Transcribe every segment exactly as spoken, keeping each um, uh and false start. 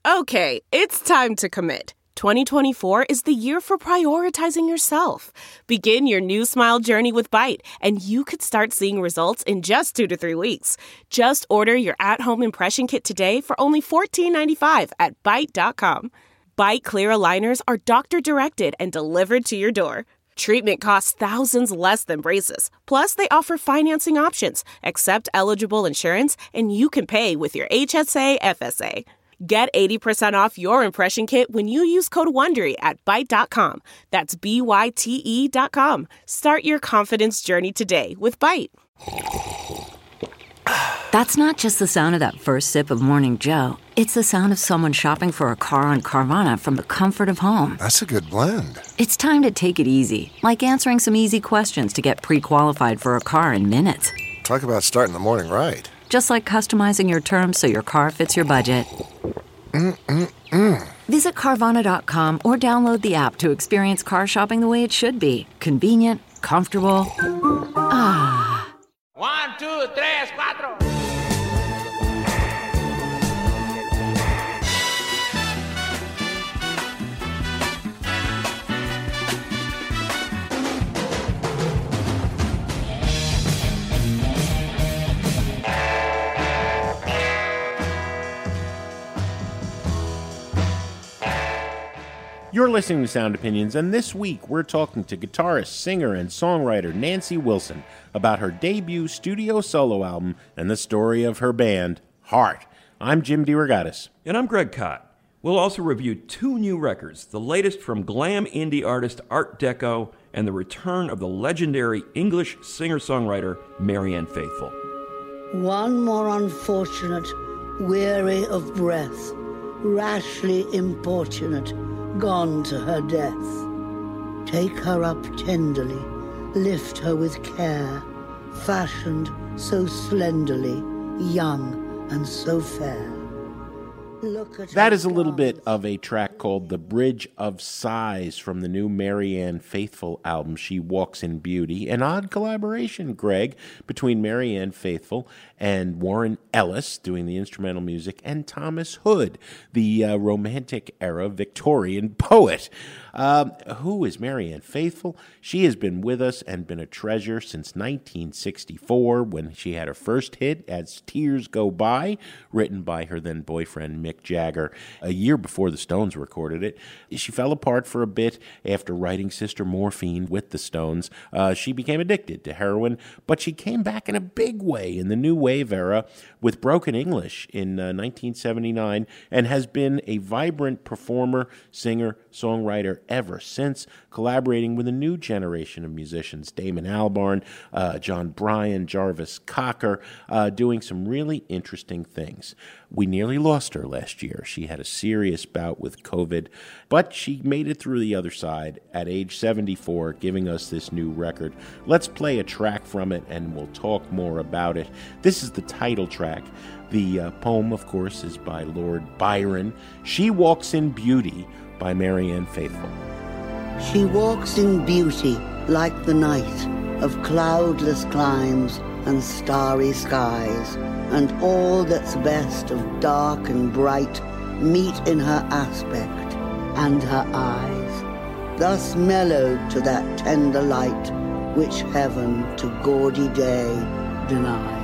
Okay, it's time to commit. twenty twenty-four is the year for prioritizing yourself. Begin your new smile journey with Byte, and you could start seeing results in just two to three weeks. Just order your at-home impression kit today for only fourteen ninety-five at byte dot com. Byte clear aligners are doctor-directed and delivered to your door. Treatment costs thousands less than braces. Plus, they offer financing options, accept eligible insurance, and you can pay with your H S A F S A. Get eighty percent off your impression kit when you use code WONDERY at byte dot com. That's B Y T E dot com. Start your confidence journey today with Byte. That's not just the sound of that first sip of Morning Joe. It's the sound of someone shopping for a car on Carvana from the comfort of home. That's a good blend. It's time to take it easy, like answering some easy questions to get pre-qualified for a car in minutes. Talk about starting the morning right. Just like customizing your terms so your car fits your budget. Mm-mm-mm. Visit Carvana dot com or download the app to experience car shopping the way it should be. Convenient, comfortable. Ah. One, two, tres, cuatro. You're listening to Sound Opinions, and this week we're talking to guitarist, singer, and songwriter Nancy Wilson about her debut studio solo album and the story of her band, Heart. I'm Jim DeRogatis. And I'm Greg Kot. We'll also review two new records, the latest from glam indie artist Art Deco and the return of the legendary English singer-songwriter Marianne Faithfull. One more unfortunate, weary of breath, rashly importunate, gone to her death. Take her up tenderly, lift her with care, fashioned so slenderly, young and so fair. Look at that is a little bit of a track called The Bridge of Sighs from the new Marianne Faithfull album, She Walks in Beauty. An odd collaboration, Greg, between Marianne Faithfull and Warren Ellis doing the instrumental music, and Thomas Hood, the uh, Romantic era Victorian poet. Um, who is Marianne Faithfull? She has been with us and been a treasure since nineteen sixty-four when she had her first hit, As Tears Go By, written by her then boyfriend Mick Jagger, a year before the Stones recorded it. She fell apart for a bit after writing Sister Morphine with the Stones. Uh, she became addicted to heroin, but she came back in a big way in the new wave era with Broken English in uh, nineteen seventy-nine, and has been a vibrant performer, singer, songwriter ever since, collaborating with a new generation of musicians, Damon Albarn, uh, John Bryan, Jarvis Cocker, uh, doing some really interesting things. We nearly lost her last year. She had a serious bout with COVID, but she made it through the other side at age seventy-four, giving us this new record. Let's play a track from it, and we'll talk more about it. This is the title track. The uh, poem, of course, is by Lord Byron. She Walks in Beauty by Marianne Faithfull. She walks in beauty like the night of cloudless climes and starry skies, and all that's best of dark and bright meet in her aspect and her eyes, thus mellowed to that tender light which heaven to gaudy day denies.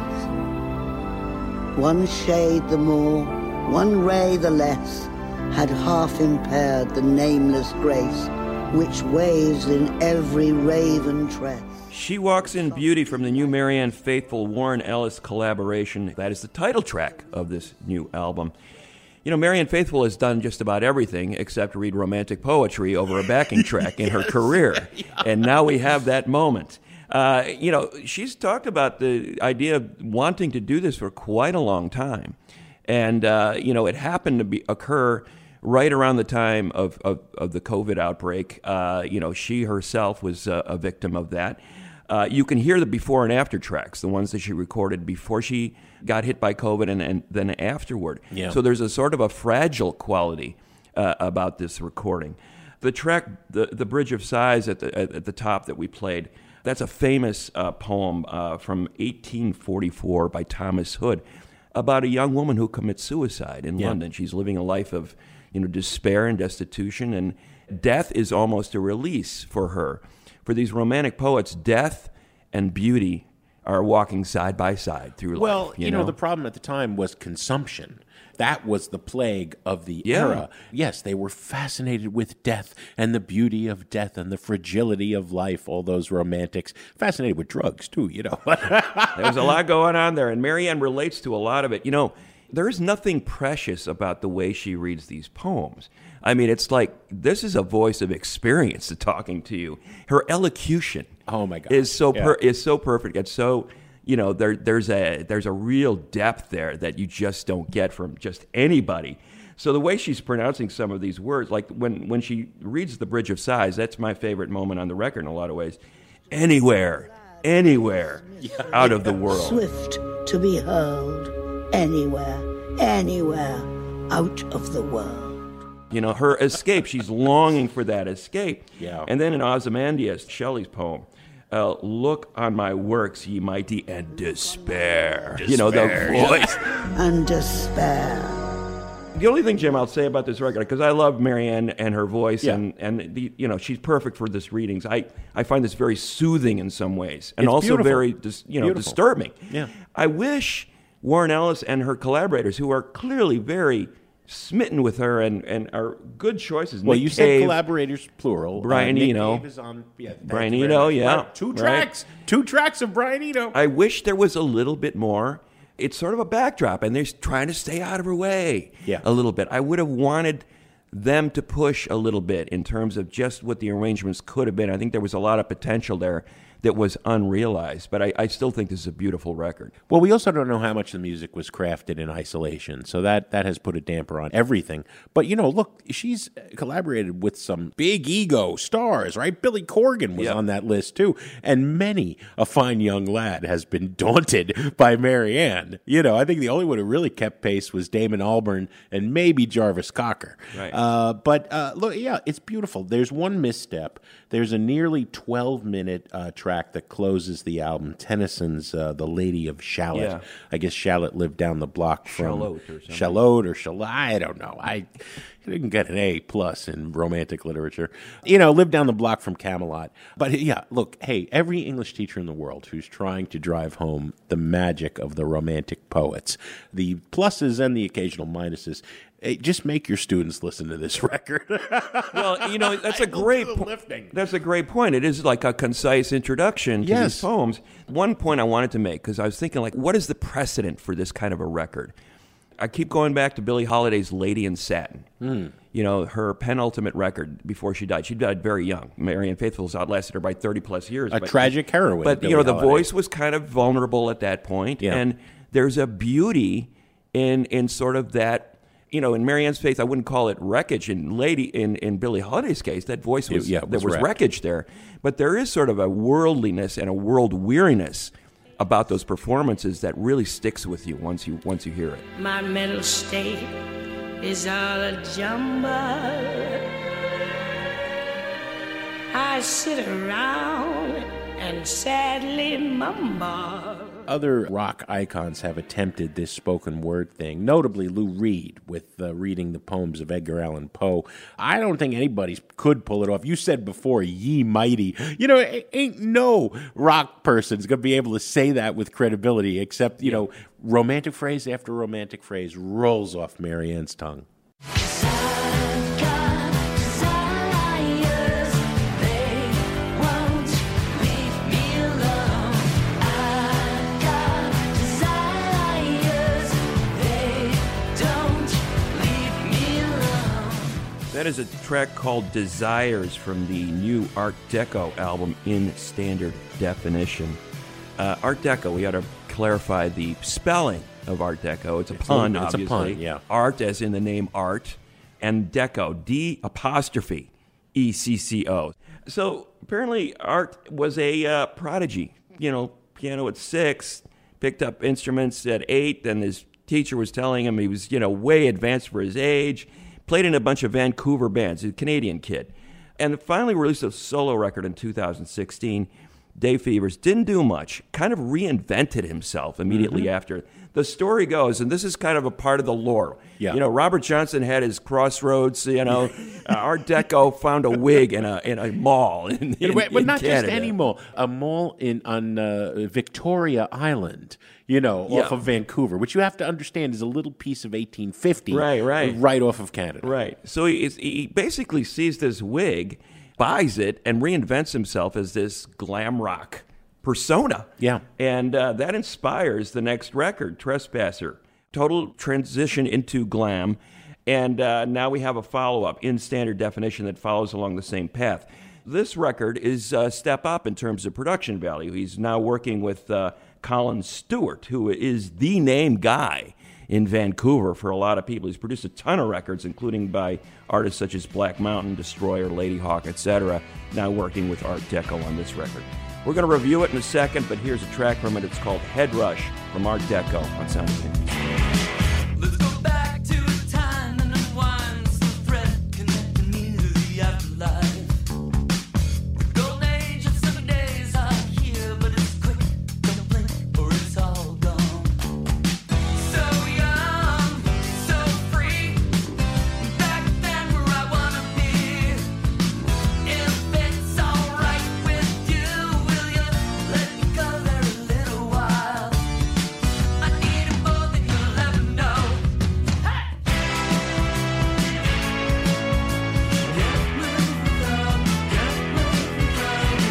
One shade the more, one ray the less, had half impaired the nameless grace which waves in every raven tress. She Walks in Beauty from the new Marianne Faithfull Warren Ellis collaboration. That is the title track of this new album. You know, Marianne Faithfull has done just about everything except read romantic poetry over a backing track in her career. Yeah. And now we have that moment. Uh, you know, she's talked about the idea of wanting to do this for quite a long time. And, uh, you know, it happened to be occur right around the time of, of, of the COVID outbreak. Uh, you know, she herself was uh, a victim of that. Uh, you can hear the before and after tracks, the ones that she recorded before she got hit by COVID and, and then afterward. Yeah. So there's a sort of a fragile quality uh, about this recording. The track, the, the Bridge of Sighs at the, at, at the top that we played, that's a famous uh, poem uh, from eighteen forty-four by Thomas Hood. about a young woman who commits suicide in Yeah. London. She's living a life of, you know, despair and destitution, and death is almost a release for her. For these romantic poets, death and beauty are walking side by side through life. Well, you, you know? know, the problem at the time was consumption. That was the plague of the Yeah. era. Yes, they were fascinated with death and the beauty of death and the fragility of life, all those romantics. Fascinated with drugs, too, you know. There's a lot going on there, and Marianne relates to a lot of it. You know, there is nothing precious about the way she reads these poems. I mean, it's like this is a voice of experience talking to you. Her elocution, Oh, my God. is so Yeah. per- is so perfect. It's so, you know, there there's a there's a real depth there that you just don't get from just anybody. So the way she's pronouncing some of these words, like when when she reads The Bridge of Sighs, that's my favorite moment on the record in a lot of ways. Anywhere, anywhere out of the world. Swift to be hurled anywhere, anywhere out of the world. You know, her escape, she's longing for that escape. Yeah. And then in Ozymandias, Shelley's poem, uh, look on my works, ye mighty, and despair. You know, the voice. And despair. The only thing, Jim, I'll say about this record, because I love Marianne and her voice, Yeah. and, and the, you know, she's perfect for this readings. I, I find this very soothing in some ways, and It's also beautiful. very dis, you know Beautiful. disturbing. Yeah. I wish Warren Ellis and her collaborators, who are clearly very smitten with her and, and are good choices. Well, Nick you Cave, said collaborators, plural. Brian uh, Nick Eno. Cave is on, yeah, thank Brian you very Eno, much. yeah, Right, Two right. tracks. Two tracks of Brian Eno. I wish there was a little bit more. It's sort of a backdrop, and they're trying to stay out of her way Yeah. a little bit. I would have wanted them to push a little bit in terms of just what the arrangements could have been. I think there was a lot of potential there that was unrealized, but I, I still think this is a beautiful record. Well, we also don't know how much the music was crafted in isolation, so that, that has put a damper on everything. But, you know, look, she's collaborated with some big ego stars, right? Billy Corgan was Yep. on that list, too. And many a fine young lad has been daunted by Marianne. You know, I think the only one who really kept pace was Damon Albarn and maybe Jarvis Cocker. Right. Uh, but, uh, look, yeah, it's beautiful. There's one misstep. There's a nearly twelve-minute uh, track that closes the album, Tennyson's uh, The Lady of Shalott. Yeah. I guess Shalott lived down the block from... Shalott or something. Shalott or Shalott, I don't know. I didn't get an A plus in romantic literature. You know, lived down the block from Camelot. But yeah, look, hey, every English teacher in the world who's trying to drive home the magic of the romantic poets, the pluses and the occasional minuses, hey, just make your students listen to this record. Well, you know, that's a It'll great do the po- lifting. That's a great point. It is like a concise introduction to Yes. these poems. One point I wanted to make, because I was thinking, like, what is the precedent for this kind of a record? I keep going back to Billie Holiday's Lady in Satin. Hmm. You know, her penultimate record before she died. She died very young. Marianne Faithfull's outlasted her by thirty plus years. A but- tragic heroine, But, Billie you know, the Holiday. voice was kind of vulnerable at that point. Yeah. And there's a beauty in in sort of that. You know, in Marianne's Faith, I wouldn't call it wreckage. In Lady, in, in Billie Holiday's case, that voice was, Yeah, it was there was wrecked. wreckage there. But there is sort of a worldliness and a world weariness about those performances that really sticks with you once you once you hear it. My mental state is all a jumble. I sit around and sadly mumble. Other rock icons have attempted this spoken word thing, notably Lou Reed with uh, reading the poems of Edgar Allan Poe. I don't think anybody could pull it off. You said before, ye mighty. You know, a- ain't no rock person's going to be able to say that with credibility, except, you know, romantic phrase after romantic phrase rolls off Marianne's tongue. That is a track called Desires from the new Art Deco album in standard definition. Uh, Art Deco, we ought to clarify the spelling of Art Deco. It's a It's a- pun, it's a obviously. pun, yeah. Art as in the name art, and Deco, D apostrophe E C C O. So apparently Art was a uh, prodigy. You know, piano at six, picked up instruments at eight, and his teacher was telling him he was, you know, way advanced for his age. Played in a bunch of Vancouver bands, a Canadian kid. And finally released a solo record in two thousand sixteen. Dave Fevers, didn't do much, kind of reinvented himself immediately mm-hmm. after. The story goes, and this is kind of a part of the lore. Yeah. You know, Robert Johnson had his Crossroads, you know, uh, Art Deco found a wig in a in a mall in, in, but, but in not Canada. just any mall, a mall in on uh, Victoria Island, you know, yeah. off of Vancouver, which you have to understand is a little piece of eighteen fifty, right, right, right off of Canada. Right. So he, he basically sees this wig, buys it, and reinvents himself as this glam rock persona. Yeah. And uh, that inspires the next record, Trespasser. Total transition into glam. And uh, now we have a follow-up in standard definition that follows along the same path. This record is a step up in terms of production value. He's now working with uh, Colin Stewart, who is the name guy in Vancouver for a lot of people. He's produced a ton of records, including by artists such as Black Mountain, Destroyer, Lady Hawk, et cetera, now working with Art Deco on this record. We're going to review it in a second, but here's a track from it. It's called Head Rush from Art Deco on Sound Opinions. Let's go back to a time and unwind some thread connecting me to the afterlife. Golden age of seven days are here, but it's quick, don't blink or it's all gone. So young, so free, back then where I wanna be. If it's alright with you, will you let me go there a little while? I need it more than you'll ever know. Hey! Get moved up, get moved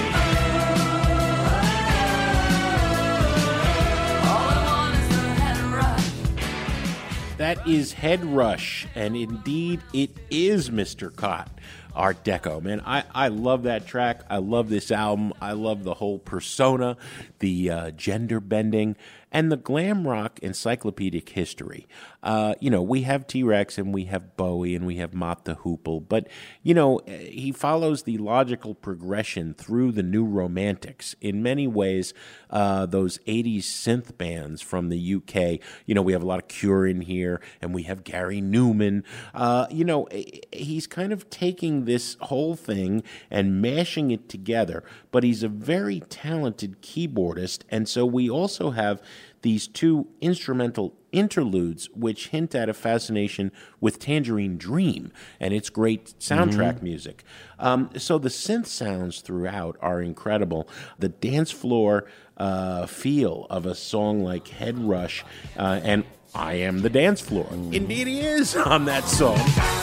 up. Oh, all I want is the head rush. That is Head Rush, and indeed it is Mister Cott, Art Deco. Man, I, I love that track. I love this album. I love the whole persona, the uh, gender bending, and the glam rock encyclopedic history. Uh, you know, we have T-Rex and we have Bowie and we have Mott the Hoople, but, you know, he follows the logical progression through the New Romantics. In many ways, uh, those eighties synth bands from the U K, you know, we have a lot of Cure in here, and we have Gary Newman. Uh, you know, he's kind of taking this whole thing and mashing it together, but he's a very talented keyboardist, and so we also have these two instrumental interludes which hint at a fascination with Tangerine Dream and its great soundtrack mm-hmm. music. Um, so the synth sounds throughout are incredible. The dance floor uh, feel of a song like Head Rush uh, and I Am the Dance Floor. Mm. Indeed he is on that song.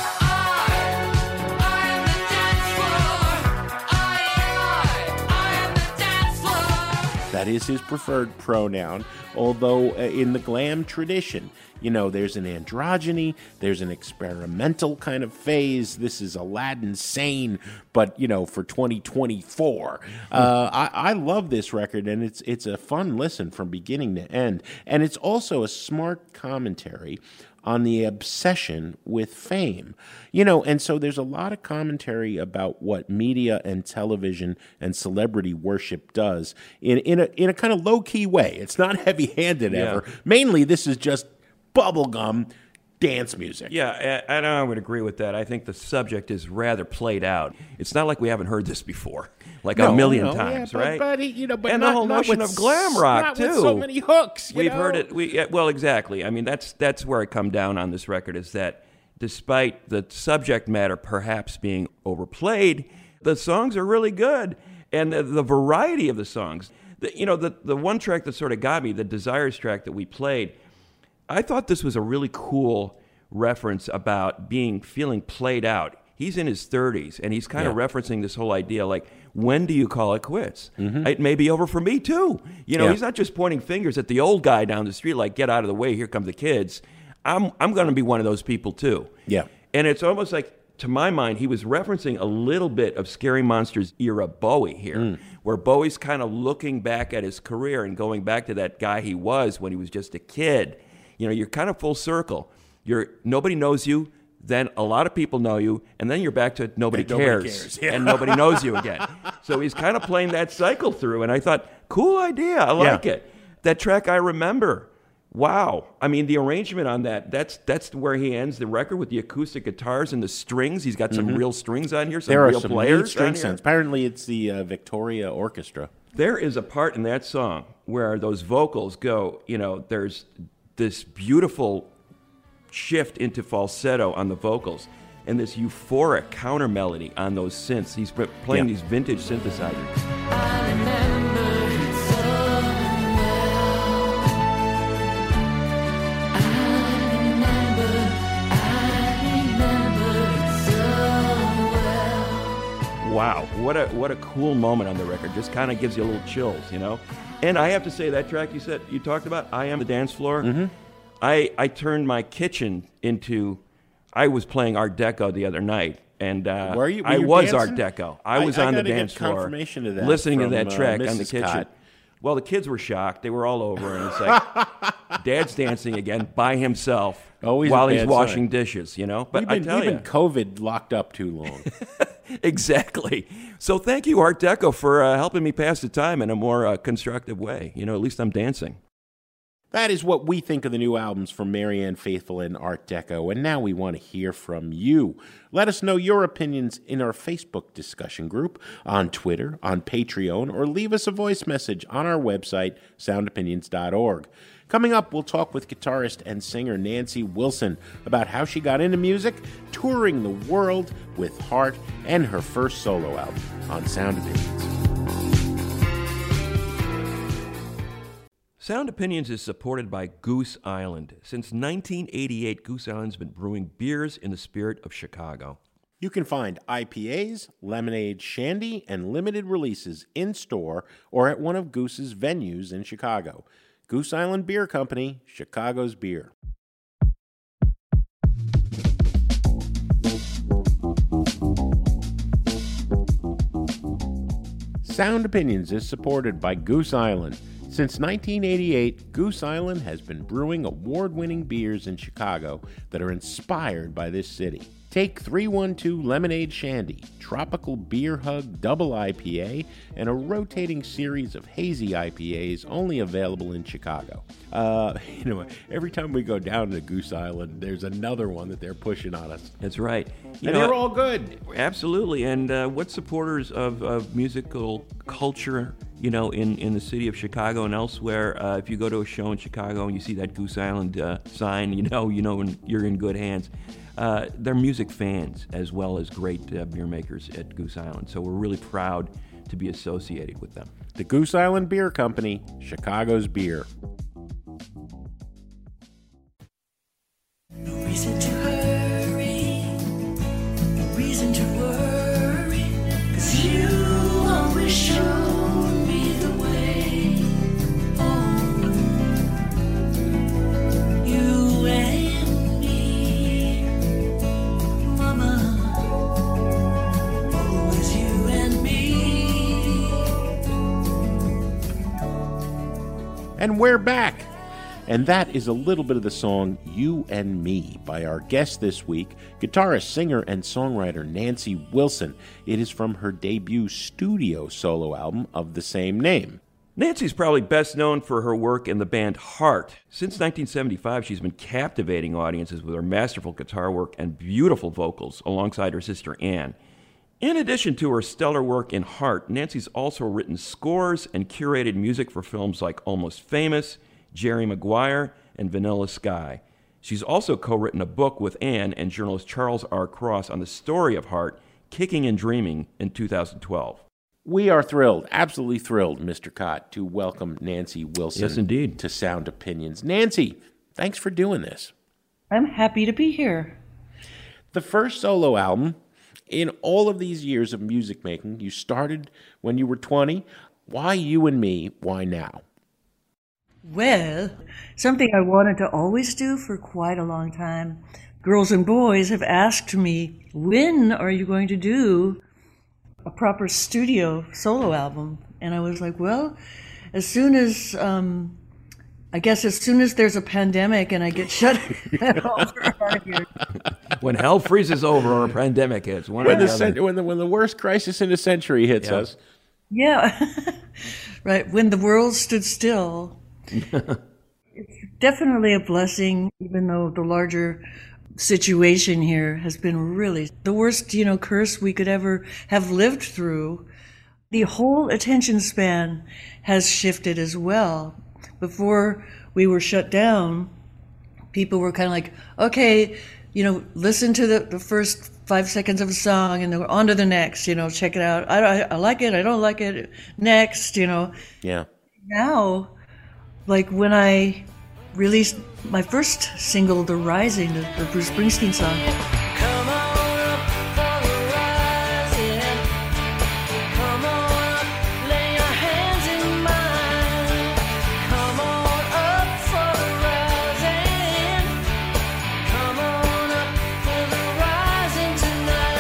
That is his preferred pronoun, although uh, in the glam tradition, you know, there's an androgyny, there's an experimental kind of phase. This is Aladdin Sane, but, you know, for twenty twenty-four. Uh, I, I love this record, and it's it's a fun listen from beginning to end. And it's also a smart commentary on the obsession with fame. You know, and so there's a lot of commentary about what media and television and celebrity worship does in, in, a, in a kind of low-key way. It's not heavy-handed yeah. ever. Mainly, this is just bubblegum dance music. Yeah, and I would agree with that. I think the subject is rather played out. It's not like we haven't heard this before, like no, a million no, times, yeah, but, right? But, you know, but and not, the whole not notion with, of glam rock not too. With so many hooks. You We've know? heard it. We yeah, well, exactly. I mean, that's that's where I come down on this record is that despite the subject matter perhaps being overplayed, the songs are really good, and the, the variety of the songs. The, you know, the the one track that sort of got me, the Desires track that we played. I thought this was a really cool reference about being feeling played out. He's in his thirties, and he's kind yeah. of referencing this whole idea, like, when do you call it quits? Mm-hmm. It may be over for me, too. You know, yeah. he's not just pointing fingers at the old guy down the street, like, get out of the way, here come the kids. I'm I'm going to be one of those people, too. Yeah. And it's almost like, to my mind, he was referencing a little bit of Scary Monsters era Bowie here, mm. where Bowie's kind of looking back at his career and going back to that guy he was when he was just a kid. You know, you're kind of full circle. You're nobody knows you, then a lot of people know you, and then you're back to nobody nobody cares, cares. Yeah. and nobody knows you again. So he's kind of playing that cycle through, and I thought, cool idea, I like yeah. it. That track I remember. Wow. I mean, the arrangement on that, that's that's where he ends the record with the acoustic guitars and the strings. He's got some mm-hmm. real strings on here, some there real are some players string on here. sounds. Apparently it's the uh, Victoria Orchestra. There is a part in that song where those vocals go, you know, there's this beautiful shift into falsetto on the vocals and this euphoric counter melody on those synths. He's playing yeah. these vintage synthesizers. I remember it so well. I remember, I remember it so well. Wow, what a what a cool moment on the record. Just kind of gives you a little chills, you know? And I have to say, that track you said, you talked about, I Am the Dance Floor, mm-hmm. I, I turned my kitchen into, I was playing Art Deco the other night, and uh, were you, were I you was dancing? Art Deco. I was I, on I the dance get floor, confirmation of that listening from, to that track uh, on the Missus kitchen. Cott. Well, the kids were shocked. They were all over, and it's like, Dad's dancing again by himself Always while a he's bad washing sign. dishes, you know? But We've been, I tell we've you. been COVID locked up too long. Exactly. So thank you, Art Deco, for uh, helping me pass the time in a more uh, constructive way. You know, at least I'm dancing. That is what we think of the new albums from Marianne Faithfull and Art Deco, and now we want to hear from you. Let us know your opinions in our Facebook discussion group, on Twitter, on Patreon, or leave us a voice message on our website, sound opinions dot org. Coming up, we'll talk with guitarist and singer Nancy Wilson about how she got into music, touring the world with Heart, and her first solo album on Sound Opinions. Sound Opinions is supported by Goose Island. Since nineteen eighty-eight, Goose Island's been brewing beers in the spirit of Chicago. You can find I P As, lemonade, shandy, and limited releases in-store or at one of Goose's venues in Chicago. Goose Island Beer Company, Chicago's beer. Sound Opinions is supported by Goose Island. Since nineteen eighty-eight, Goose Island has been brewing award-winning beers in Chicago that are inspired by this city. Take three one two Lemonade Shandy, Tropical Beer Hug Double I P A, and a rotating series of hazy I P As only available in Chicago. Uh, you know, every time we go down to Goose Island, there's another one that they're pushing on us. That's right. You and know, they're all good. Absolutely. And uh, what supporters of, of musical culture, you know, in, in the city of Chicago and elsewhere, uh, if you go to a show in Chicago and you see that Goose Island uh, sign, you know, you know you're in good hands. Uh, they're music fans as well as great uh, beer makers at Goose Island. So we're really proud to be associated with them. The Goose Island Beer Company, Chicago's beer. No reason to hurry, no reason to worry, 'cause you always show me the way. Oh, you and me, Mama, always you and me. And we're back. And that is a little bit of the song You and Me by our guest this week, guitarist, singer, and songwriter Nancy Wilson. It is from her debut studio solo album of the same name. Nancy's probably best known for her work in the band Heart. Since nineteen seventy-five, she's been captivating audiences with her masterful guitar work and beautiful vocals alongside her sister Ann. In addition to her stellar work in Heart, Nancy's also written scores and curated music for films like Almost Famous, Jerry Maguire, and Vanilla Sky. She's also co-written a book with Ann and journalist Charles R. Cross on the story of Heart, Kicking and Dreaming, in two thousand twelve. We are thrilled, absolutely thrilled, Mister Cott, to welcome Nancy Wilson Yes, indeed. to Sound Opinions. Nancy, thanks for doing this. I'm happy to be here. The first solo album, in all of these years of music making, you started when you were twenty. Why You and Me? Why now? Well, something I wanted to always do for quite a long time. Girls and boys have asked me, when are you going to do a proper studio solo album? And I was like, well, as soon as, um, I guess as soon as there's a pandemic and I get shut over out of here. When hell freezes over or a pandemic hits. One When or the, the cen- other. when, the, when the worst crisis in a century hits Yeah. us. Yeah, right. When the world stood still. It's definitely a blessing, even though the larger situation here has been really the worst, you know, curse we could ever have lived through. the whole attention span has shifted as well. Before we were shut down, people were kind of like, okay, you know, listen to the, the first five seconds of a song and then we're on to the next, you know, check it out. I, I, I like it, I don't like it, next, you know. Yeah. Now, like when I released my first single, The Rising, the, the Bruce Springsteen song, Come on up for the rising. Come on up, lay your hands in mine. Come on up for the rising. Come on up for the rising tonight.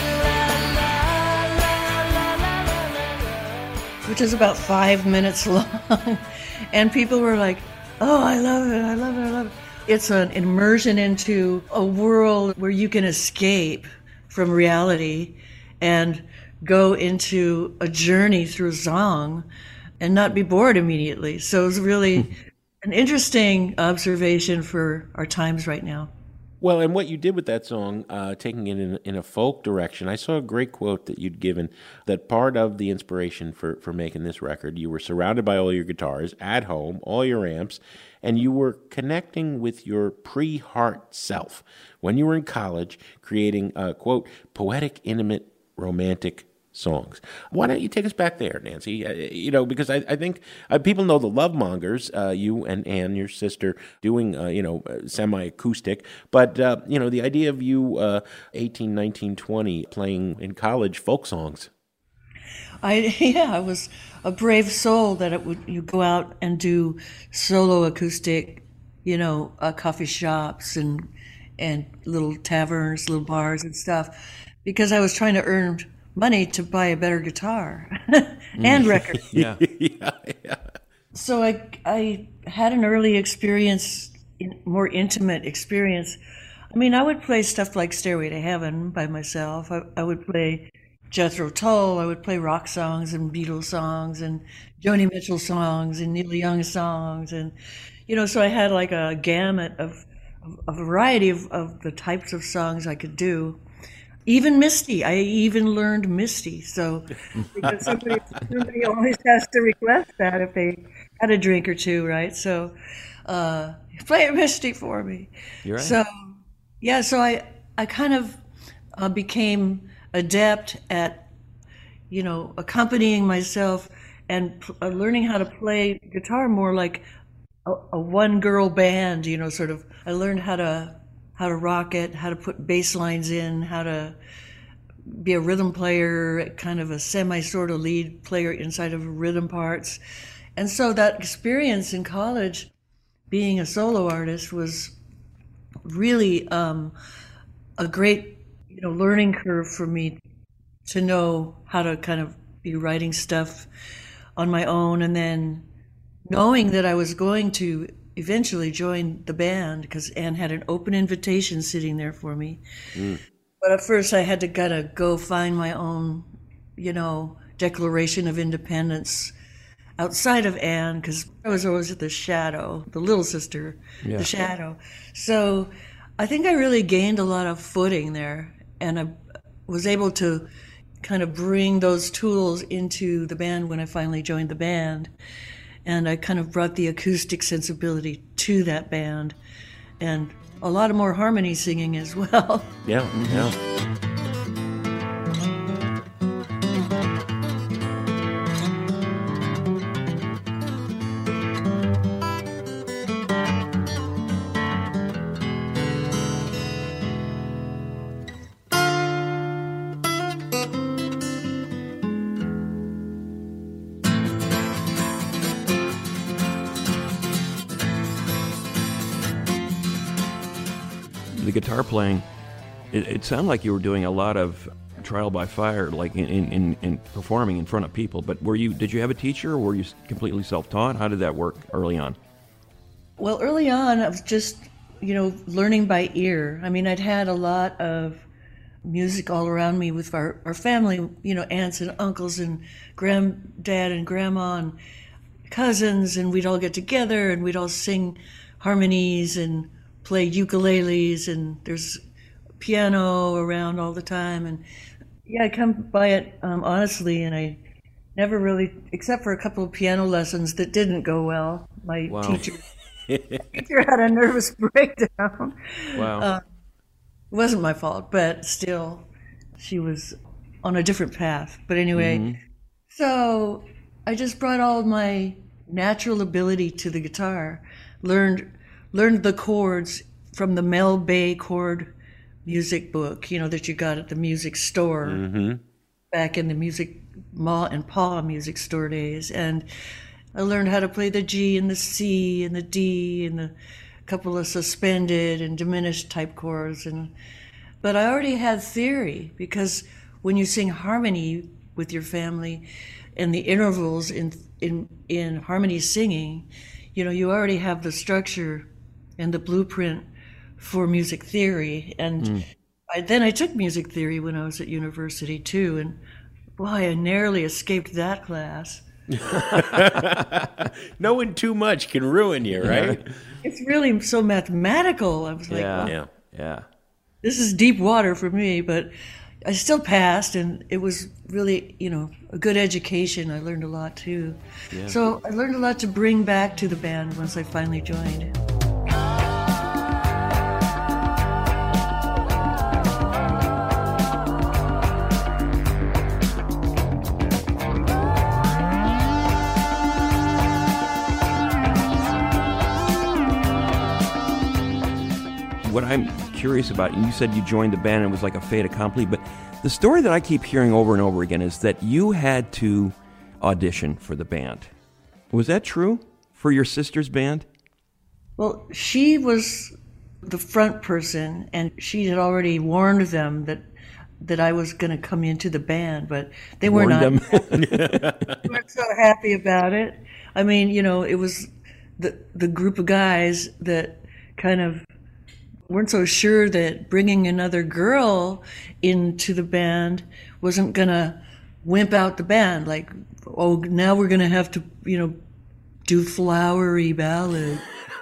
La, la, la, la, la, la, la. which is about five minutes long. And people were like, oh, I love it, I love it, I love it. It's an immersion into a world where you can escape from reality and go into a journey through song and not be bored immediately. So it's really an interesting observation for our times right now. Well, and what you did with that song, uh, taking it in, in a folk direction, I saw a great quote that you'd given that part of the inspiration for, for making this record, you were surrounded by all your guitars at home, all your amps, and you were connecting with your pre-heart self when you were in college, creating, uh, quote, poetic, intimate, romantic songs. Why don't you take us back there, Nancy? Uh, you know, because I, I think uh, people know the Love Mongers, uh, you and Ann, your sister, doing, uh, you know, uh, semi-acoustic. But, uh, you know, the idea of you, uh, eighteen, nineteen, twenty, playing in college folk songs. I yeah, I was a brave soul that it would you go out and do solo acoustic, you know, uh, coffee shops and and little taverns, little bars and stuff, because I was trying to earn money to buy a better guitar and records. Yeah. yeah, yeah. So I I had an early experience, more intimate experience. I mean, I would play stuff like Stairway to Heaven by myself. I, I would play Jethro Tull. I would play rock songs and Beatles songs and Joni Mitchell songs and Neil Young songs. And, you know, so I had like a gamut of, of a variety of, of the types of songs I could do. Even Misty. I even learned Misty. So because somebody, somebody always has to request that if they had a drink or two, right? So uh, play Misty for me. You're right. So, yeah, so I, I kind of uh, became adept at, you know, accompanying myself and p- uh, learning how to play guitar more like a, a one-girl band, you know, sort of. I learned how to how to rock it, how to put bass lines in, how to be a rhythm player, kind of a semi sort of lead player inside of rhythm parts. And so that experience in college, being a solo artist, was really um, a great, you know, learning curve for me to know how to kind of be writing stuff on my own, and then knowing that I was going to eventually joined the band because Ann had an open invitation sitting there for me. Mm. But at first I had to kind of go find my own, you know, declaration of independence outside of Ann, because I was always the shadow, the little sister, yeah. the shadow. So I think I really gained a lot of footing there, and I was able to kind of bring those tools into the band when I finally joined the band. And I kind of brought the acoustic sensibility to that band, and a lot of more harmony singing as well. Yeah, yeah. The guitar playing, it, it sounded like you were doing a lot of trial by fire, like in, in, in performing in front of people. But were you? Did you have a teacher, or were you completely self-taught? How did that work early on? Well, early on, I was just, you know, learning by ear. I mean, I'd had a lot of music all around me with our, our family, you know, aunts and uncles and granddad and grandma and cousins, and we'd all get together and we'd all sing harmonies and play ukuleles, and there's piano around all the time. And yeah, I come by it um, honestly, and I never really, except for a couple of piano lessons that didn't go well. My Wow. teacher, teacher had a nervous breakdown. Wow. Uh, it wasn't my fault, but still, she was on a different path. But anyway, Mhm. so I just brought all of my natural ability to the guitar, learned learned the chords from the Mel Bay chord music book, you know, that you got at the music store Mm-hmm. back in the music Ma and Pa music store days. And I learned how to play the G and the C and the D and the couple of suspended and diminished type chords. And but I already had theory, because when you sing harmony with your family and the intervals in in in harmony singing, you know, you already have the structure and the blueprint for music theory. And Mm. I, then I took music theory when I was at university too, and boy, I narrowly escaped that class. Knowing too much can ruin you, right? It's really so mathematical. I was like, Yeah. wow, Yeah. Yeah. this is deep water for me, but I still passed, and it was really, you know, a good education. I learned a lot too. Yeah. So I learned a lot to bring back to the band once I finally joined. What I'm curious about, and you said you joined the band and it was like a fait accompli, but the story that I keep hearing over and over again is that you had to audition for the band. Was that true for your sister's band? Well, she was the front person, and she had already warned them that that I was going to come into the band, but they were Warned not. them? They weren't so happy about it. I mean, you know, it was the the group of guys that kind of weren't so sure that bringing another girl into the band wasn't going to wimp out the band. Like, oh, now we're going to have to, you know, do flowery ballads.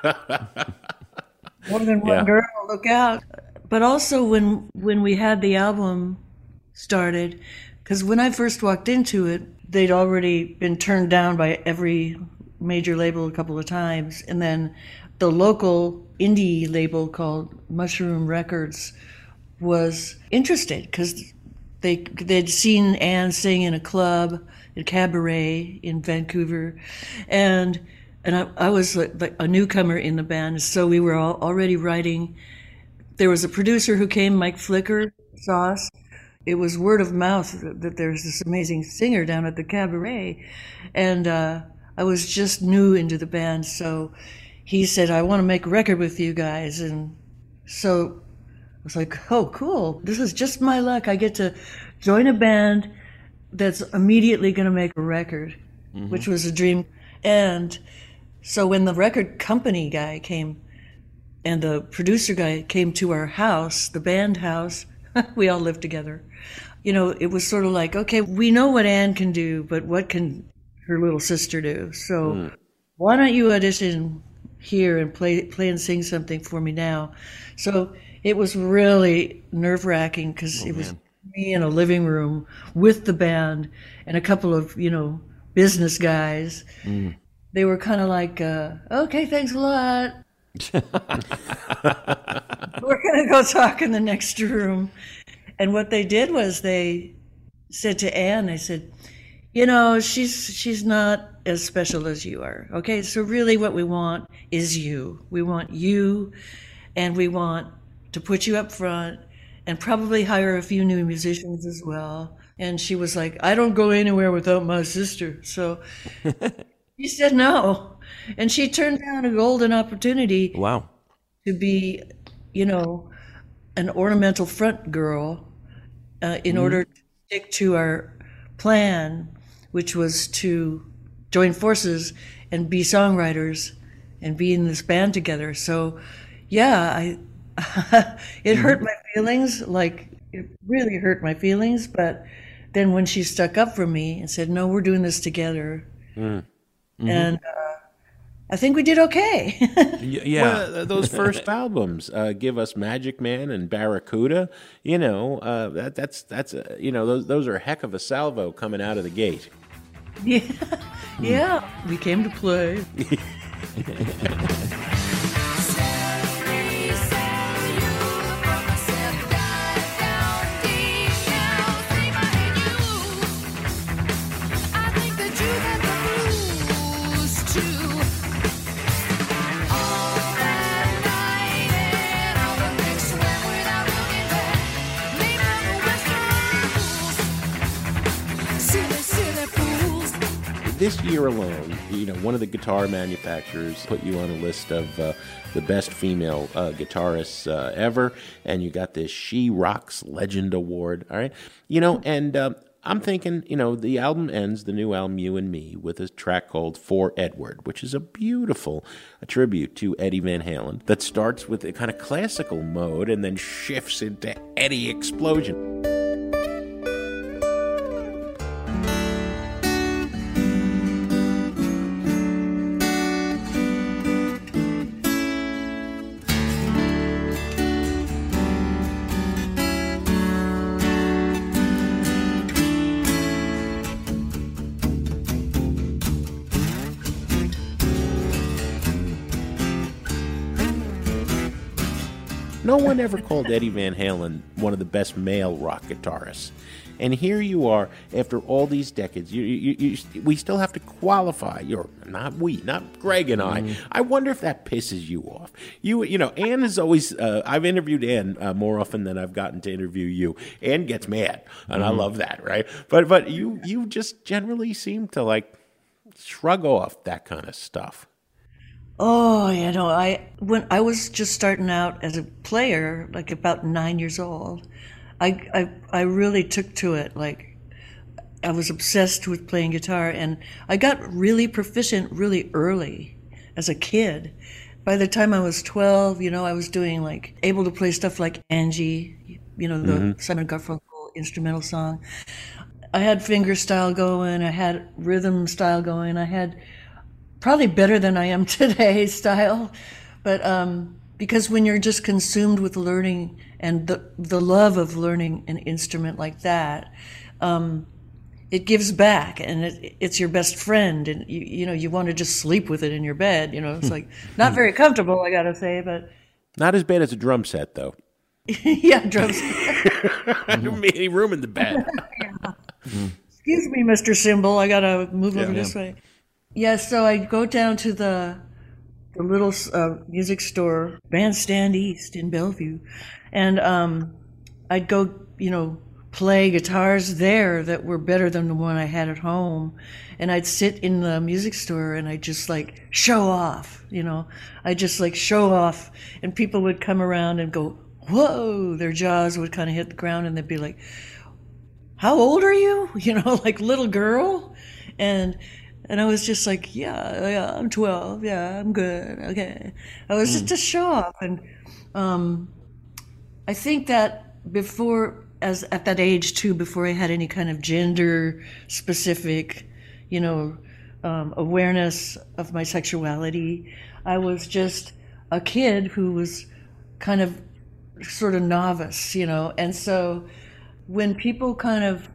More than one Yeah. girl, look out. But also when when we had the album started, because when I first walked into it, they'd already been turned down by every major label a couple of times. And then the local indie label called Mushroom Records was interested, because they, they'd seen Anne sing in a club, a cabaret in Vancouver. And and I, I was like, like a newcomer in the band, so we were all already writing. There was a producer who came, Mike Flicker, saw us. It was word of mouth that there's this amazing singer down at the cabaret. And uh, I was just new into the band, so he said, I want to make a record with you guys. And so I was like, oh, cool. This is just my luck. I get to join a band that's immediately going to make a record, Mhm. which was a dream. And so when the record company guy came and the producer guy came to our house, the band house, we all lived together. You know, it was sort of like, okay, we know what Anne can do, but what can her little sister do? So Mm. why don't you audition here and play play and sing something for me now? So it was really nerve-wracking, because Oh, it was man. me in a living room with the band and a couple of, you know, business guys. Mm. They were kind of like, uh, okay, thanks a lot. We're going to go talk in the next room. And what they did was they said to Anne, they said, you know, she's she's not as special as you are. Okay, so really what we want is you. We want you, and we want to put you up front and probably hire a few new musicians as well. And she was like, I don't go anywhere without my sister. So she said no. And she turned down a golden opportunity Wow. to be, you know, an ornamental front girl uh, in Mhm. order to stick to our plan, which was to join forces and be songwriters and be in this band together. So, yeah, I it hurt my feelings, like it really hurt my feelings. But then when she stuck up for me and said, "No, we're doing this together," Mm. and uh, I think we did okay. Y- yeah. Well, uh, those first albums, uh, Give Us Magic Man and Barracuda, you know, uh, that, that's, that's uh, you know, those, those are a heck of a salvo coming out of the gate. Yeah, yeah. We came to play. This year alone, you know, one of the guitar manufacturers put you on a list of uh, the best female uh, guitarists uh, ever, and you got this She Rocks Legend Award, all right? You know, and uh, I'm thinking, you know, the album ends, the new album, You and Me, with a track called For Edward, which is a beautiful a tribute to Eddie Van Halen that starts with a kind of classical mode and then shifts into Eddie Explosion. No one ever called Eddie Van Halen one of the best male rock guitarists. And here you are, after all these decades, you, you, you, we still have to qualify. You're not we, not Greg and I. Mm. I wonder if that pisses you off. You, you know, Ann is always. Uh, I've interviewed Ann uh, more often than I've gotten to interview you. Ann gets mad, and mm. I love that, right? But but you you just generally seem to like shrug off that kind of stuff. Oh, you know, I when I was just starting out as a player, like about nine years old, I I, I really took to it. Like, I was obsessed with playing guitar, and I got really proficient really early as a kid. By the time I was twelve, you know, I was doing like able to play stuff like Angie, you know, the mm-hmm. Simon Garfunkel instrumental song. I had finger style going. I had rhythm style going. I had probably better than I am today style, but um, because when you're just consumed with learning and the the love of learning an instrument like that, um, it gives back, and it, it's your best friend, and you you know you want to just sleep with it in your bed. You know, it's like not very comfortable, I gotta say, but not as bad as a drum set though. Yeah, drum set. I don't need any room in the bed. Yeah. Excuse me, Mister Cymbal, I gotta move over yeah, this yeah. way. Yeah, so I'd go down to the the little uh, music store, Bandstand East in Bellevue, and um, I'd go, you know, play guitars there that were better than the one I had at home, and I'd sit in the music store and I'd just like show off, you know, I'd just like show off, and people would come around and go, whoa, their jaws would kind of hit the ground, and they'd be like, how old are you? You know, like little girl, and. And I was just like, yeah, yeah, I'm twelve. Yeah, I'm good. Okay. I was mm. just to show off. And um, I think that before, as at that age too, before I had any kind of gender specific, you know, um, awareness of my sexuality, I was just a kid who was kind of sort of novice, you know. And so when people kind of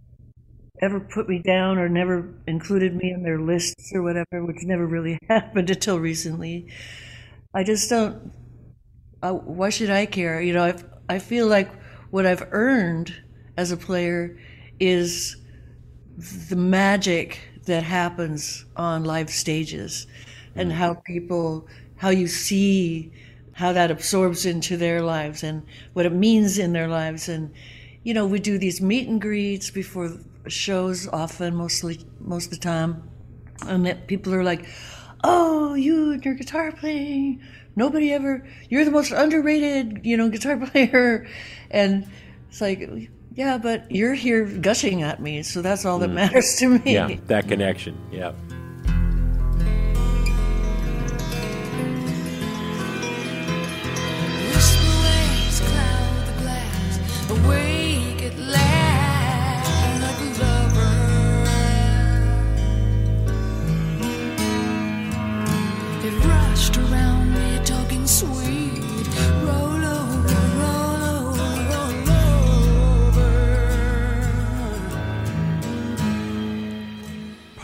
ever put me down or never included me in their lists or whatever, which never really happened until recently, I just don't, uh, why should I care? You know, I I feel like what I've earned as a player is the magic that happens on live stages, and how people, how you see how that absorbs into their lives and what it means in their lives. And, you know, we do these meet and greets before shows often, mostly most of the time, and that people are like, oh, you and your guitar playing, nobody ever, you're the most underrated, you know, guitar player. And it's like, yeah, but you're here gushing at me, so that's all that mm. matters to me. Yeah, that connection. Yeah.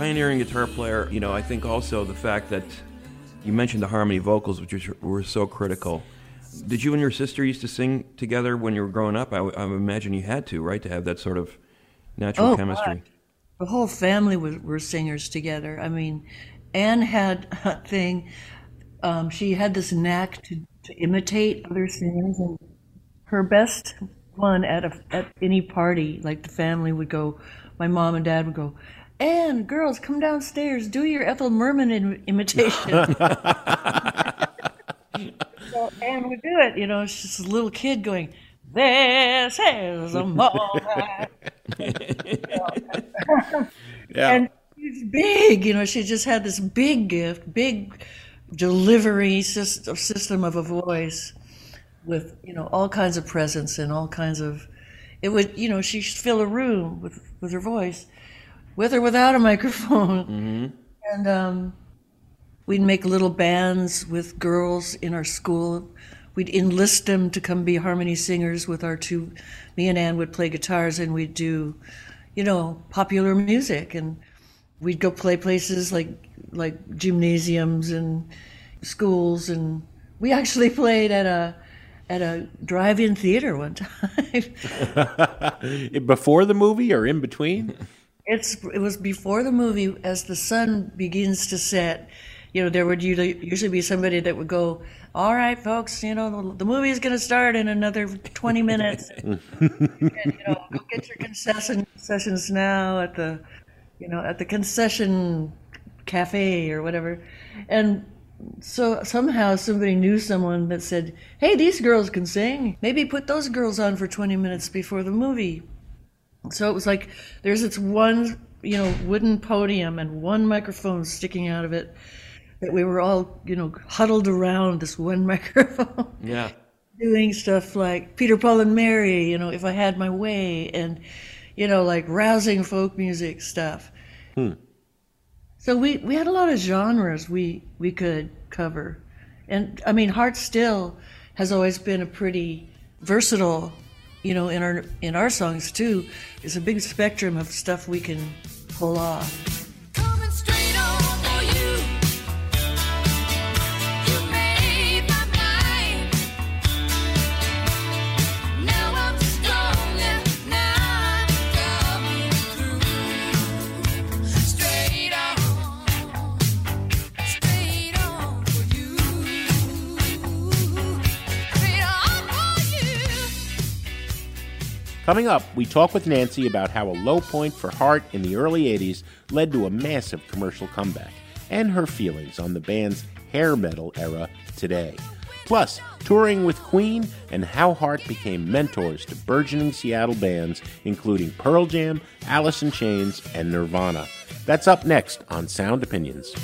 pioneering guitar player. You know, I think also the fact that you mentioned the harmony vocals, which were so critical. Did you and your sister used to sing together when you were growing up? I, w- I would imagine you had to, right, to have that sort of natural Oh, chemistry. God. The whole family was, were singers together. I mean, Anne had a thing. Um, she had this knack to, to imitate other singers, and her best one at a at any party, like the family would go, my mom and dad would go, Anne, girls, come downstairs, do your Ethel Merman im- imitation. So Anne would do it, you know, she's just a little kid going, this is a moment. Yeah. And she's big, you know, she just had this big gift, big delivery system, system of a voice with, you know, all kinds of presence and all kinds of, it would, you know, she'd fill a room with, with her voice, with or without a microphone. Mm-hmm. And um, we'd make little bands with girls in our school. We'd enlist them to come be harmony singers with our two, me and Ann would play guitars and we'd do, you know, popular music. And we'd go play places like like gymnasiums and schools. And we actually played at a at a drive-in theater one time. Before the movie or in between? It's it was before the movie. As the sun begins to set, you know, there would usually usually be somebody that would go, all right, folks, you know, the, the movie is going to start in another twenty minutes. And, you know, go get your concession concessions now at the, you know, at the concession cafe or whatever. And so somehow somebody knew someone that said, hey, these girls can sing. Maybe put those girls on for twenty minutes before the movie. So it was like there's this one, you know, wooden podium and one microphone sticking out of it. That we were all, you know, huddled around this one microphone. Yeah. Doing stuff like Peter, Paul, and Mary, you know, If I Had My Way, and, you know, like rousing folk music stuff. Hmm. So we, we had a lot of genres we, we could cover. And, I mean, Heart Still has always been a pretty versatile, you know, in our, in our songs, too. There's a big spectrum of stuff we can pull off. Coming up, we talk with Nancy about how a low point for Heart in the early eighties led to a massive commercial comeback, and her feelings on the band's hair metal era today. Plus, touring with Queen and how Heart became mentors to burgeoning Seattle bands, including Pearl Jam, Alice in Chains, and Nirvana. That's up next on Sound Opinions.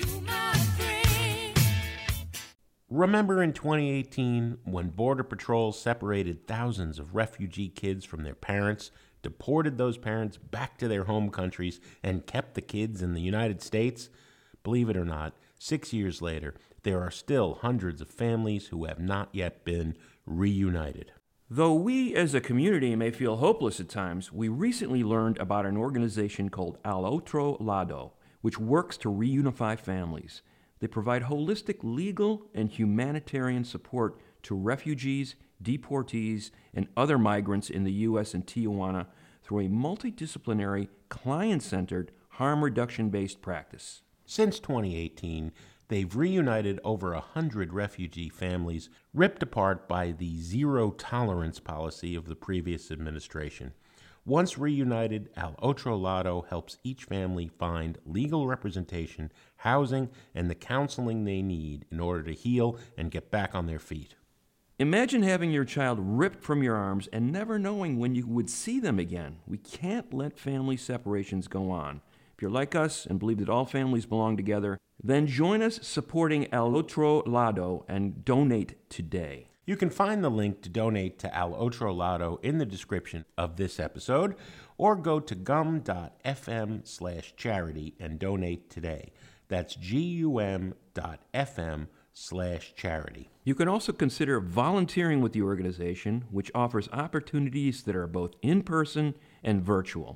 Remember in twenty eighteen when Border Patrol separated thousands of refugee kids from their parents, deported those parents back to their home countries, and kept the kids in the United States? Believe it or not, six years later, there are still hundreds of families who have not yet been reunited. Though we as a community may feel hopeless at times, we recently learned about an organization called Al Otro Lado, which works to reunify families. They provide holistic legal and humanitarian support to refugees, deportees, and other migrants in the U S and Tijuana through a multidisciplinary, client-centered, harm reduction-based practice. Since twenty eighteen, they've reunited over a hundred refugee families ripped apart by the zero-tolerance policy of the previous administration. Once reunited, Al Otro Lado helps each family find legal representation, housing, and the counseling they need in order to heal and get back on their feet. Imagine having your child ripped from your arms and never knowing when you would see them again. We can't let family separations go on. If you're like us and believe that all families belong together, then join us supporting Al Otro Lado and donate today. You can find the link to donate to Al Otro Lado in the description of this episode, or go to gum.fm slash charity and donate today. That's gum.fm slash charity. You can also consider volunteering with the organization, which offers opportunities that are both in-person and virtual.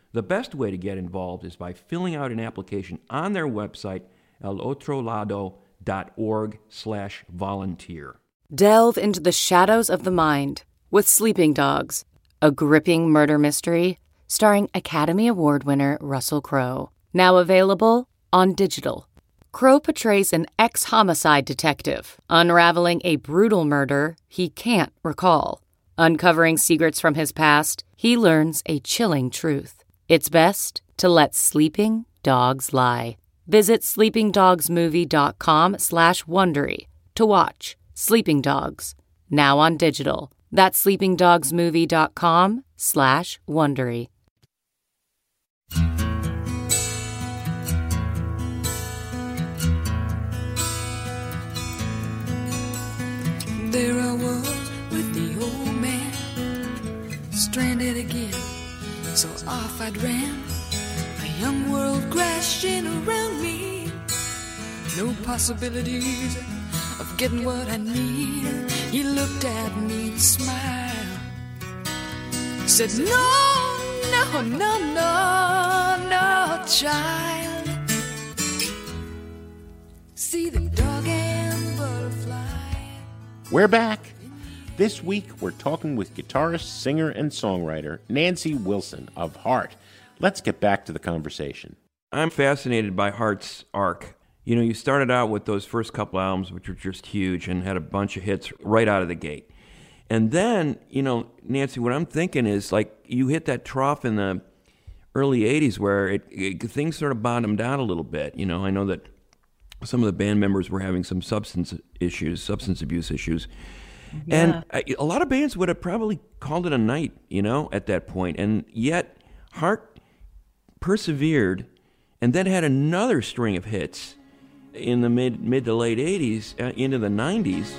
The best way to get involved is by filling out an application on their website, elotrolado.org slash volunteer. Delve into the shadows of the mind with Sleeping Dogs, a gripping murder mystery starring Academy Award winner Russell Crowe. Now available on digital. Crowe portrays an ex-homicide detective unraveling a brutal murder he can't recall. Uncovering secrets from his past, he learns a chilling truth. It's best to let sleeping dogs lie. Visit sleepingdogsmovie.com slash Wondery to watch Sleeping Dogs, now on digital. That's sleepingdogsmovie.com slash Wondery. There I was with the old man, stranded again, so off I'd ran. A young world crashing around me, no possibilities of getting what I need. He looked at me and smiled, said, no, no, no, no, no, child. See the dog and butterfly. We're back. This week, we're talking with guitarist, singer, and songwriter Nancy Wilson of Heart. Let's get back to the conversation. I'm fascinated by Heart's arc. You know, you started out with those first couple albums, which were just huge and had a bunch of hits right out of the gate. And then, you know, Nancy, what I'm thinking is, like, you hit that trough in the early eighties where it, it things sort of bottomed out a little bit. You know, I know that some of the band members were having some substance issues, substance abuse issues. Yeah. And I, a lot of bands would have probably called it a night, you know, at that point. And yet, Heart persevered and then had another string of hits in the mid mid to late eighties, uh, into the nineties.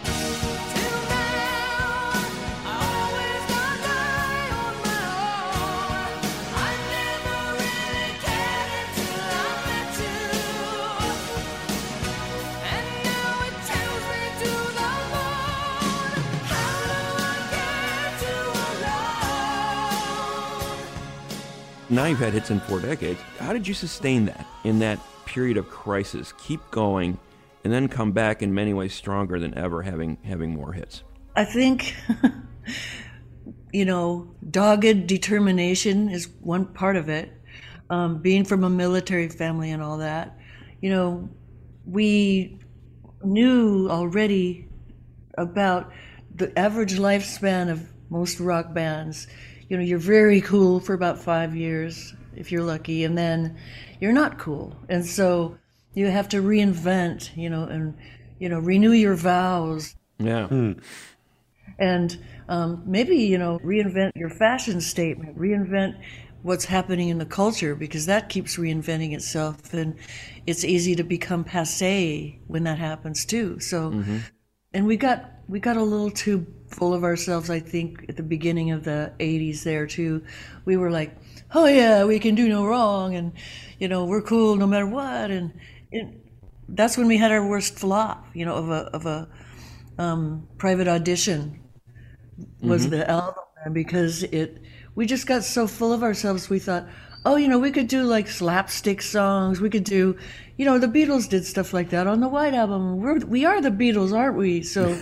Now you've had hits in four decades. How did you sustain that in that period of crisis? Keep going, and then come back in many ways stronger than ever, having having more hits. I think, you know, dogged determination is one part of it. Um, being from a military family and all that, you know, we knew already about the average lifespan of most rock bands. You know, you're very cool for about five years, if you're lucky, and then you're not cool. And so you have to reinvent, you know, and, you know, renew your vows. Yeah. Mm. And um, maybe, you know, reinvent your fashion statement, reinvent what's happening in the culture, because that keeps reinventing itself. And it's easy to become passé when that happens too. So, mm-hmm. and we got, we got a little too full of ourselves, I think, at the beginning of the eighties there too. We were like, oh yeah, we can do no wrong, and, you know, we're cool no matter what. And it, that's when we had our worst flop, you know, of a of a um, Private Audition was mm-hmm. the album, because it we just got so full of ourselves. We thought, oh, you know, we could do like slapstick songs. We could do, you know, the Beatles did stuff like that on the White Album. We're, we are the Beatles, aren't we? So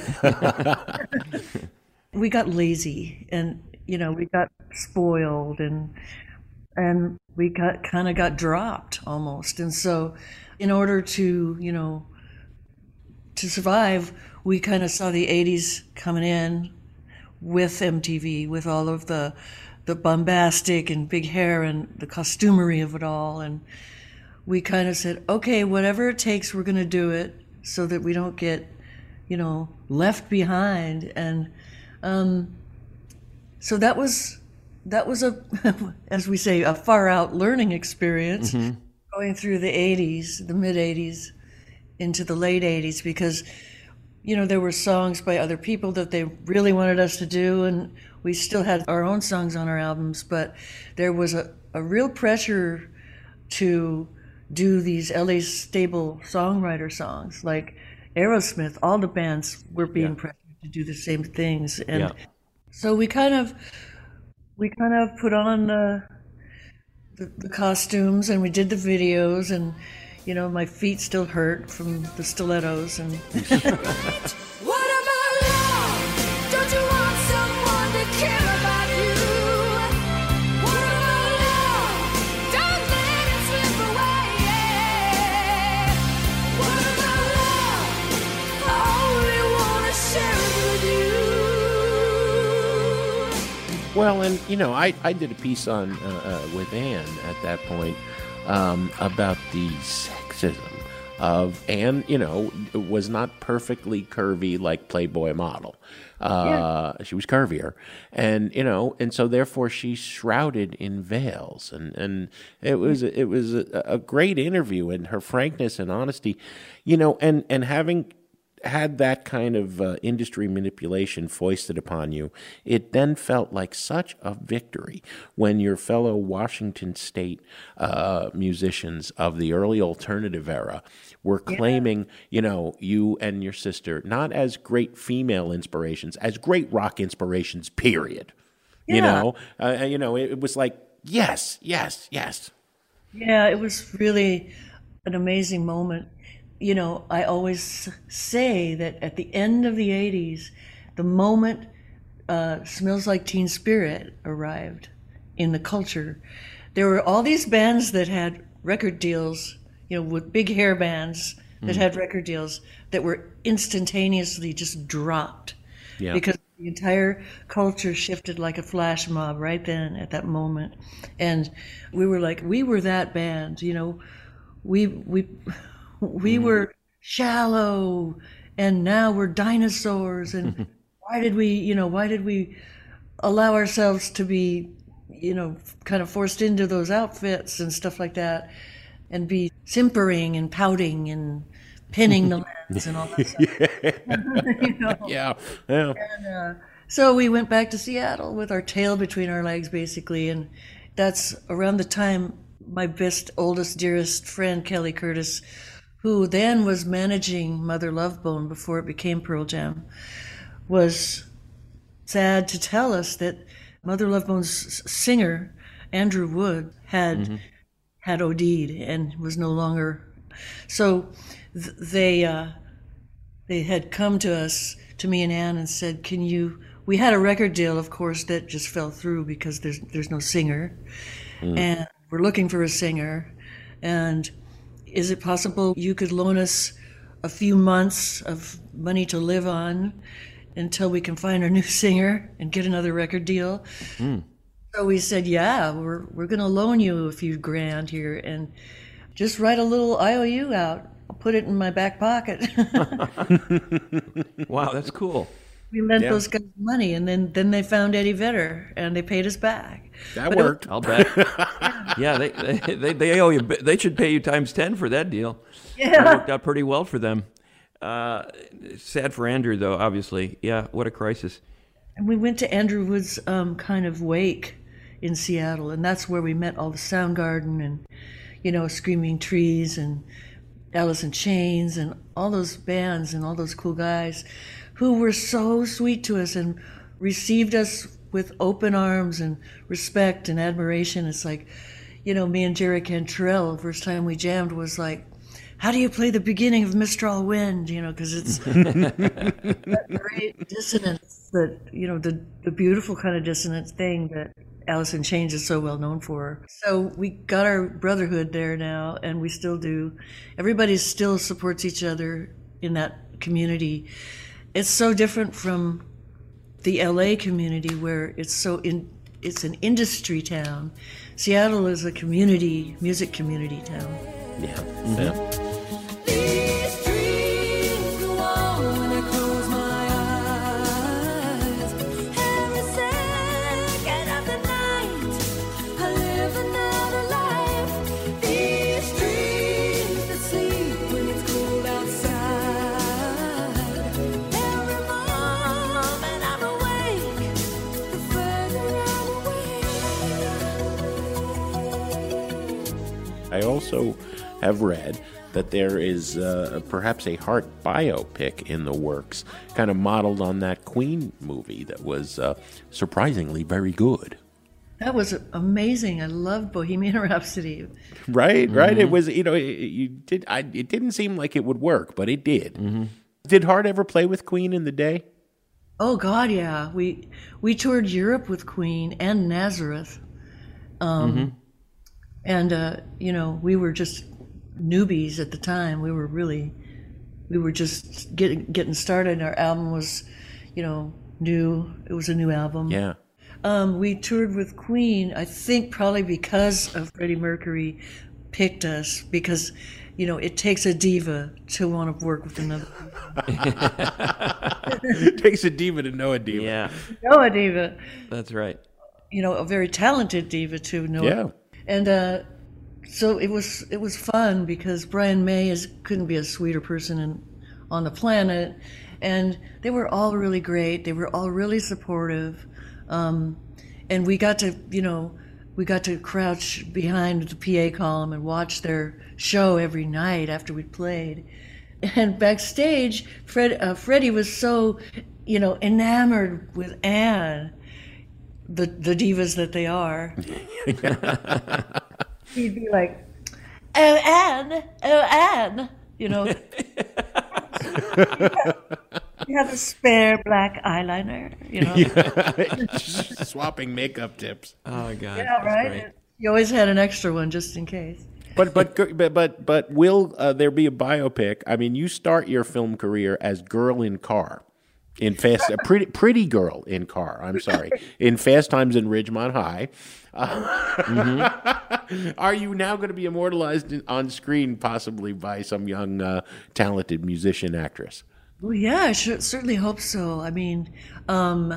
we got lazy, and, you know, we got spoiled, and and we got kind of got dropped almost. And so in order to, you know, to survive, we kind of saw the eighties coming in with M T V, with all of the the bombastic and big hair and the costumery of it all. And we kind of said, okay, whatever it takes, we're going to do it so that we don't get, you know, left behind. And um, so that was, that was a, as we say, a far out learning experience, mm-hmm. going through the eighties, the mid eighties into the late eighties, because, you know, there were songs by other people that they really wanted us to do, and we still had our own songs on our albums, but there was a, a real pressure to do these L A stable songwriter songs, like Aerosmith. All the bands were being yeah. pressured to do the same things, and yeah. so we kind of we kind of put on the the, the costumes, and we did the videos, and you know, my feet still hurt from the stilettos. And What about love? Don't you want someone to care about you? What about love? Don't let it slip away. What about love? I only want to share it with you. Well, and, you know, I, I did a piece on uh, uh, with Anne at that point um, about the sexism of Anne, you know, was not perfectly curvy like Playboy model. Uh, yeah. She was curvier. And, you know, and so therefore she's shrouded in veils. And, and it was, it was a, a great interview, and her frankness and honesty, you know, and, and having had that kind of uh, industry manipulation foisted upon you, it then felt like such a victory when your fellow Washington State uh, musicians of the early alternative era were claiming, yeah. you know, you and your sister not as great female inspirations, as great rock inspirations, period. Yeah. You know, uh, you know, it, it was like, yes, yes, yes. Yeah, it was really an amazing moment. You know, I always say that at the end of the eighties, the moment uh, Smells Like Teen Spirit arrived in the culture, there were all these bands that had record deals, you know, with big hair bands that mm. had record deals that were instantaneously just dropped. Yeah. Because the entire culture shifted like a flash mob right then at that moment. And we were like, we were that band, you know, we, we, We mm. were shallow, and now we're dinosaurs. And why did we, you know, why did we allow ourselves to be, you know, kind of forced into those outfits and stuff like that, and be simpering and pouting and pinning the lens and all that stuff. you know? Yeah, yeah. And, uh, so we went back to Seattle with our tail between our legs, basically, and that's around the time my best, oldest, dearest friend, Kelly Curtis, who then was managing Mother Love Bone before it became Pearl Jam, was sad to tell us that Mother Love Bone's singer, Andrew Wood, had mm-hmm. had OD'd and was no longer. So th- they uh, they had come to us, to me and Ann, and said, "Can you?" We had a record deal, of course, that just fell through because there's there's no singer, mm. and we're looking for a singer, and. Is it possible you could loan us a few months of money to live on until we can find a new singer and get another record deal? Mm. So we said, yeah, we're we're going to loan you a few grand here, and just write a little I O U out. I'll put it in my back pocket. Wow, that's cool. We lent yeah. those guys money, and then, then they found Eddie Vedder, and they paid us back. That but worked. It, I'll bet. yeah, they, they they they owe you. They should pay you times ten for that deal. Yeah, that worked out pretty well for them. Uh, sad for Andrew, though. Obviously, yeah. What a crisis. And we went to Andrew Wood's um, kind of wake in Seattle, and that's where we met all the Soundgarden and, you know, Screaming Trees and Alice in Chains and all those bands and all those cool guys who were so sweet to us and received us with open arms and respect and admiration. It's like, you know, me and Jerry Cantrell, the first time we jammed was like, how do you play the beginning of Mistral Wind? You know, because it's that great dissonance that, you know, the, the beautiful kind of dissonance thing that Alice in Chains is so well known for. So we got our brotherhood there now, and we still do. Everybody still supports each other in that community. It's so different from the L A community where it's so in, it's an industry town. Seattle is a community, music community town. Yeah. Mm-hmm. Yeah. These dreams go on when I close my eyes. Every second of the night, I live another life. These dreams that sleep when it's cold outside. Every moment I'm awake, the further I'm away. I also have read that there is uh, perhaps a Heart biopic in the works, kind of modeled on that Queen movie that was uh, surprisingly very good. That was amazing. I loved Bohemian Rhapsody. Right, right. Mm-hmm. It was, you know, it, you did. I, it didn't seem like it would work, but it did. Mm-hmm. Did Hart ever play with Queen in the day? Oh God, yeah. We we toured Europe with Queen and Nazareth, um, Mm-hmm. and uh, you know, we were just newbies at the time. We were really, we were just getting getting started. Our album was, you know, new. It was a new album. Yeah. Um, we toured with Queen, I think probably because of Freddie Mercury picked us, because, you know, it takes a diva to want to work with another. It takes a diva to know a diva. Yeah. Know a diva. That's right. You know, a very talented diva to know. Yeah. And uh, so it was it was fun because Brian May is couldn't be a sweeter person in, on the planet. And they were all really great. They were all really supportive. Um, and we got to, you know, we got to crouch behind the P A column and watch their show every night after we played. And backstage, Fred, uh, Freddie was so, you know, enamored with Anne, the the divas that they are. He'd be like, "Oh, Anne, oh, Anne," you know. You have a spare black eyeliner, you know. Yeah. Swapping makeup tips. Oh God. Yeah, that's right. great. You always had an extra one just in case. But but but but but will uh, there be a biopic? I mean, you start your film career as Girl in Car, in Fast, a pretty pretty girl in Car. I'm sorry, in Fast Times in Ridgemont High. Uh, mm-hmm. Are you now going to be immortalized in, on screen, possibly by some young, uh, talented musician actress? Well, yeah, I should, certainly hope so. I mean, um,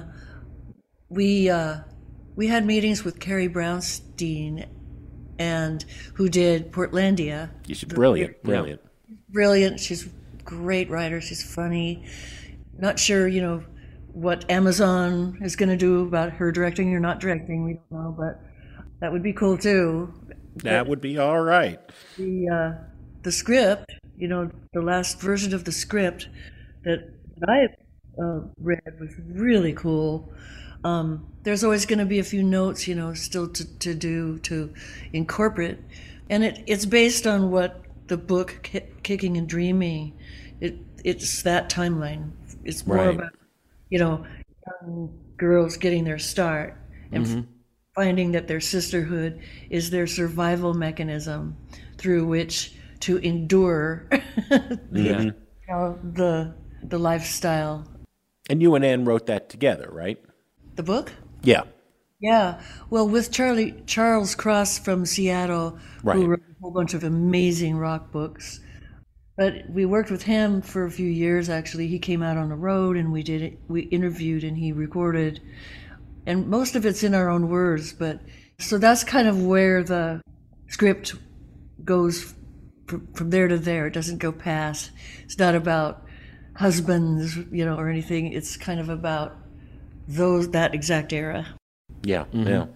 we uh, we had meetings with Carrie Brownstein, and who did Portlandia. She's brilliant, brilliant, brilliant. She's a great writer. She's funny. Not sure, you know, what Amazon is going to do about her directing or not directing. We don't know, but that would be cool too. That but would be all right. The uh, the script, you know, the last version of the script that I uh, read was really cool. Um, there's always going to be a few notes, you know, still to, to do to incorporate, and it it's based on what the book K- Kicking and Dreaming. It it's that timeline. It's more Right. about, you know, young girls getting their start and Mm-hmm. f- finding that their sisterhood is their survival mechanism through which to endure the, Yeah. you know, the the lifestyle. And you and Ann wrote that together, right? The book? Yeah. Yeah. Well, with Charlie Charles Cross from Seattle, Right. who wrote a whole bunch of amazing rock books. But we worked with him for a few years. Actually, he came out on the road, and we did it. We interviewed, and he recorded, and most of it's in our own words. But so that's kind of where the script goes from, from there to there. It doesn't go past. It's not about husbands, you know, or anything. It's kind of about those that exact era. Yeah, yeah.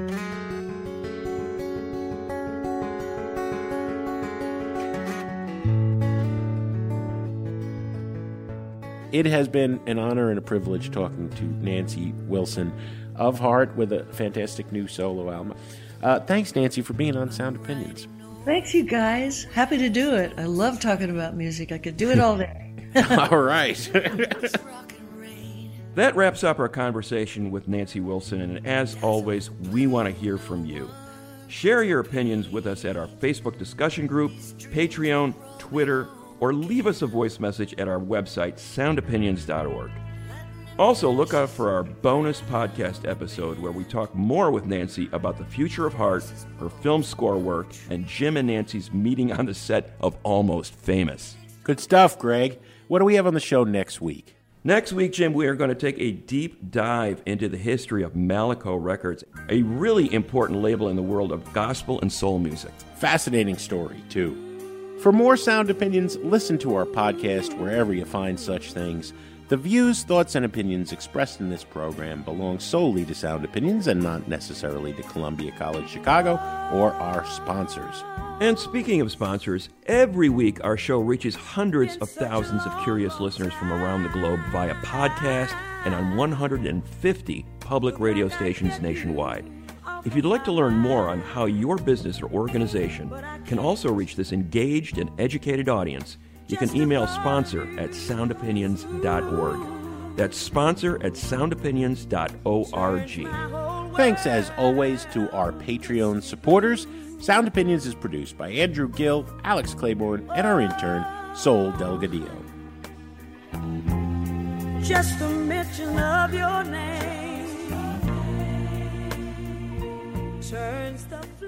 It has been an honor and a privilege talking to Nancy Wilson of Hart with a fantastic new solo album. Uh, thanks, Nancy, for being on Sound Opinions. Thanks, you guys. Happy to do it. I love talking about music. I could do it all day. All right. That wraps up our conversation with Nancy Wilson, and as always, we want to hear from you. Share your opinions with us at our Facebook discussion group, Patreon, Twitter, or leave us a voice message at our website, sound opinions dot org. Also, look out for our bonus podcast episode where we talk more with Nancy about the future of Hart, her film score work, and Jim and Nancy's meeting on the set of Almost Famous. Good stuff, Greg. What do we have on the show next week? Next week, Jim, we are going to take a deep dive into the history of Malaco Records, a really important label in the world of gospel and soul music. Fascinating story, too. For more Sound Opinions, listen to our podcast wherever you find such things. The views, thoughts, and opinions expressed in this program belong solely to Sound Opinions and not necessarily to Columbia College Chicago or our sponsors. And speaking of sponsors, every week our show reaches hundreds of thousands of curious listeners from around the globe via podcast and on one hundred fifty public radio stations nationwide. If you'd like to learn more on how your business or organization can also reach this engaged and educated audience, you can email sponsor at sound opinions dot org. That's sponsor at sound opinions dot org. Thanks, as always, to our Patreon supporters. Sound Opinions is produced by Andrew Gill, Alex Claiborne, and our intern, Sol Delgadillo. Just a mention of your name turns the